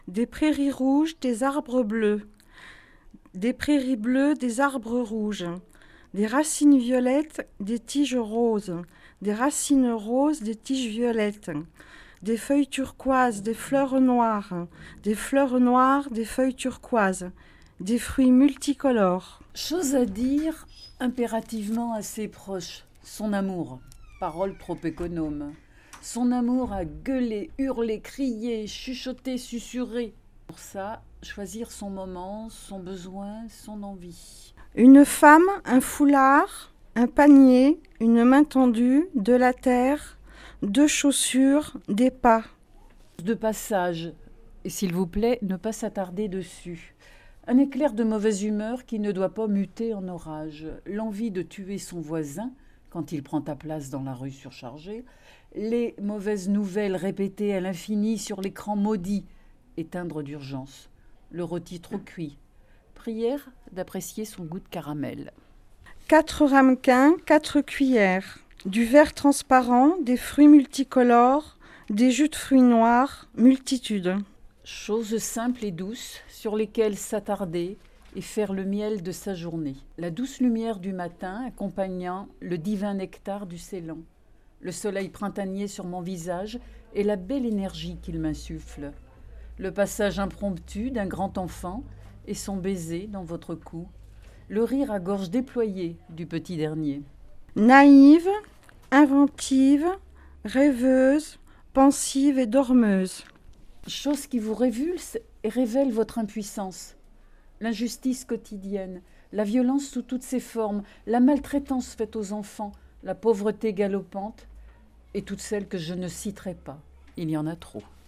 Des prairies rouges, des arbres bleus. Des prairies bleues, des arbres rouges. Des racines violettes, des tiges roses. Des racines roses, des tiges violettes. Des feuilles turquoises, des fleurs noires. Des fleurs noires, des feuilles turquoises. Des fruits multicolores. Chose à dire, impérativement assez proche, son amour, parole trop économe. Son amour à gueuler, hurler, crier, chuchoter, susurrer. Pour ça, choisir son moment, son besoin, son envie. Une femme, un foulard, un panier, une main tendue, de la terre, deux chaussures, des pas. De passage, et s'il vous plaît, ne pas s'attarder dessus. Un éclair de mauvaise humeur qui ne doit pas muter en orage. L'envie de tuer son voisin quand il prend ta place dans la rue surchargée. Les mauvaises nouvelles répétées à l'infini sur l'écran maudit. Éteindre d'urgence. Le rôti trop cuit. Prière d'apprécier son goût de caramel. 4 ramequins, 4 cuillères. Du verre transparent, des fruits multicolores, des jus de fruits noirs, multitude. Choses simples et douces sur lesquelles s'attarder et faire le miel de sa journée. La douce lumière du matin accompagnant le divin nectar du Ceylan. Le soleil printanier sur mon visage et la belle énergie qu'il m'insuffle. Le passage impromptu d'un grand enfant et son baiser dans votre cou. Le rire à gorge déployée du petit dernier. Naïve, inventive, rêveuse, pensive et dormeuse. Chose qui vous révulse et révèle votre impuissance. L'injustice quotidienne, la violence sous toutes ses formes, la maltraitance faite aux enfants, la pauvreté galopante, et toutes celles que je ne citerai pas. Il y en a trop.